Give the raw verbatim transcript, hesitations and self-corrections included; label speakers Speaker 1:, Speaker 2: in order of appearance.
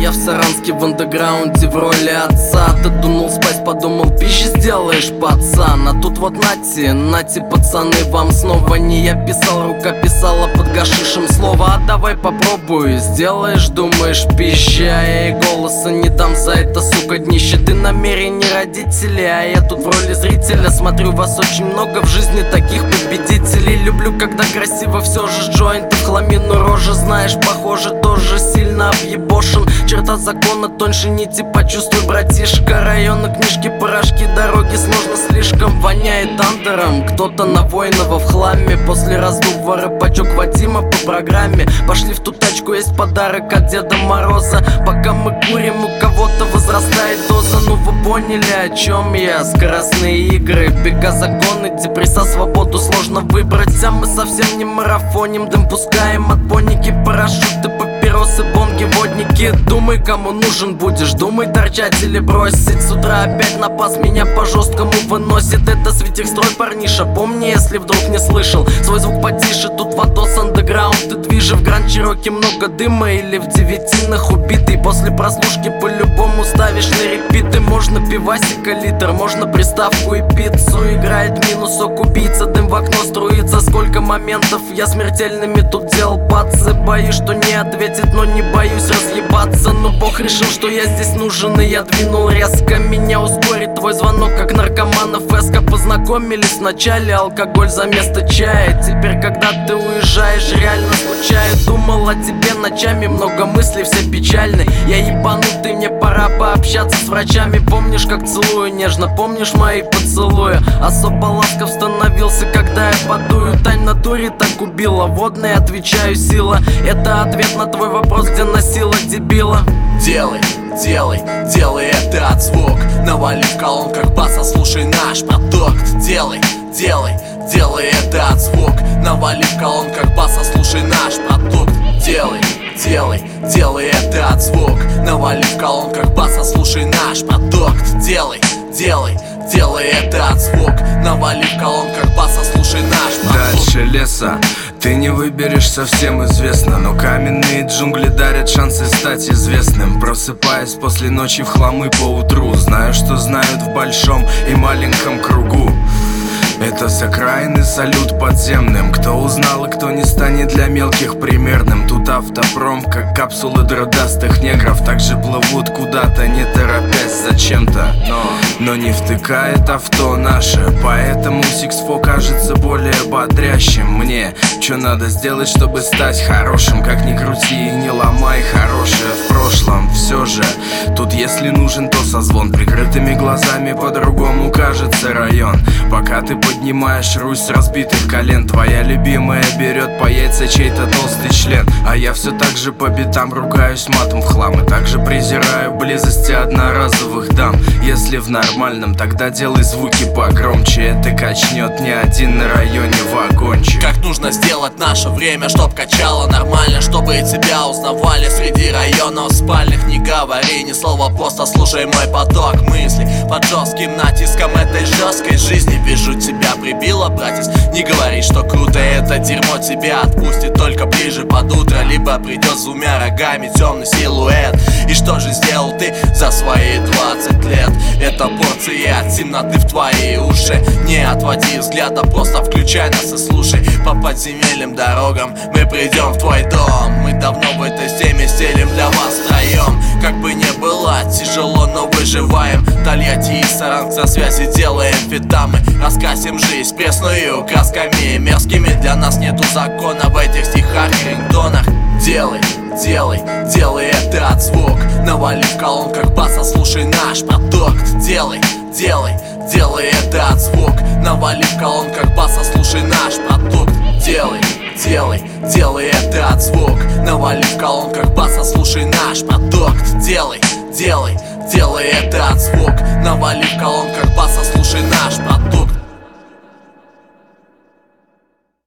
Speaker 1: я в Саранске в андеграунде в роли отца. Ты дунул спать, подумал, пищи сделаешь, пацан. А тут вот нате, нате, пацаны, вам снова не я писал, рука писала под гашишем слово. А давай попробуй, сделаешь, думаешь, пища. Я и голоса не дам за это, сука, днище. Ты намерение родителей, а я тут в роли зрителя. Смотрю, вас очень много в жизни таких победителей. Люблю, когда красиво все же, джойнты в хламину рожи. Знаешь, похоже, тоже сильно объебошен. Черта закона тоньше нити, почувствуй, братишка. Районы, книжки, порошки, дороги сложно слишком. Воняет андером, кто-то на воинова в хламе. После раздува рэпачок Вадима по программе. Пошли в ту тачку, есть подарок от Деда Мороза. Пока мы курим, у кого-то возрастает доза. Ну вы поняли, о чем я? Скоростные игры, бега законы, депресса, свободу сложно выбрать. А мы совсем не марафоним, дым пускаем от бонники, парашюты, папиросы, бонги, водники. Думай, кому нужен будешь, думай, торчать или бросить. С утра опять на пас меня по жесткому выносит. Это светихстрой, парниша, помни, если вдруг не слышал. Свой звук потише, тут Вадос андеграунд. Ты движи в Гранд Чироки, много дыма или в девятинах убитый. После прослушки по-любому ставишь на репиты. Можно пивасика литр, можно приставку и пиццу. Играет минусок, убийца, дым в окно струится. Сколько моментов я смертельными тут делал пацы. Боюсь, что не ответит, но не боюсь разъебаться. Но Бог решил, что я здесь нужен, и я двинул резко. Меня ускорит твой звонок, как наркоманов эска. Познакомились вначале, алкоголь за место чая. Теперь, когда ты уезжаешь, реально скучаю. Думал о тебе ночами, много мыслей, все печальны. Я ебанутый, мне пора пообщаться с врачами. Помнишь, как целую нежно, помнишь мои поцелуи? Особо ласков становился, когда я подую. Тань на дуре так убила, водной отвечаю, сила. Это ответ на твой вопрос, где носила дебила.
Speaker 2: Делай, делай, делай этот звук. Навали в колонках баса, слушай наш продукт. Делай, делай, делай этот звук. Навали в колонках баса, слушай наш продукт. Делай, делай, делай этот звук. Навали в колонках баса, слушай наш продукт. Делай, делай, делай этот звук. Навали в колонках баса, слушай наш продукт.
Speaker 3: Дальше леса ты не выберешь, совсем известно. Но каменные джунгли дарят шансы стать известным. Просыпаясь после ночи в хламы по утру, знаю, что знают в большом и маленьком кругу. Это с окраины салют подземным. Кто узнал и кто не станет для мелких примерным. Тут автопром, как капсулы дродастых негров. Также плывут куда-то, не торопясь зачем-то, но, но не втыкает авто наше. Поэтому Сиксфо кажется более бодрящим мне. Чё надо сделать, чтобы стать хорошим? Как ни крути и не ломай хорошее в прошлом. Все же, тут если нужен, то созвон. Прикрытыми глазами по-другому кажется район. Пока ты поднимаешь Русь с разбитых колен, твоя любимая берет по яйца чей-то толстый член. А я все так же по битам ругаюсь матом в хлам. И также презираю близости одноразовых дам. Если в нормальном, тогда делай звуки погромче. Это качнет не один на районе вагончик.
Speaker 2: Как нужно сделать наше время, чтоб качало нормально, чтобы тебя узнавали среди районов спальных. Не говори ни слова, просто слушай мой поток мыслей. Под жестким натиском этой жесткой жизни вижу тебя прибило, братец. Не говори, что круто, это дерьмо тебя отпустит только ближе под утро. Либо придет с двумя рогами темный силуэт. И что же сделал ты за свои двадцать лет? Это порция от темноты в твои уши. Не отводи взгляда, просто включай нас и слушай. По подземельным дорогам мы придем в твой дом. Мы давно в этой теме стелим для вас втроем. Как бы не было тяжело, но выживаем. Тольятти и Саранг за связи делаем фита. Мы раскасим жизнь пресную красками мерзкими. Для нас нету закона в этих стихах и рингтонах. Делай, делай, делай этот звук. Навали в колонках баса, слушай наш продукт. Делай, делай, делай этот звук. Навали в колонках баса, слушай наш продукт. Делай, делай, делай этот звук. Навали в колонках баса, слушай наш продукт. Делай, делай, делай этот звук. Навали в колонках баса, слушай наш продукт.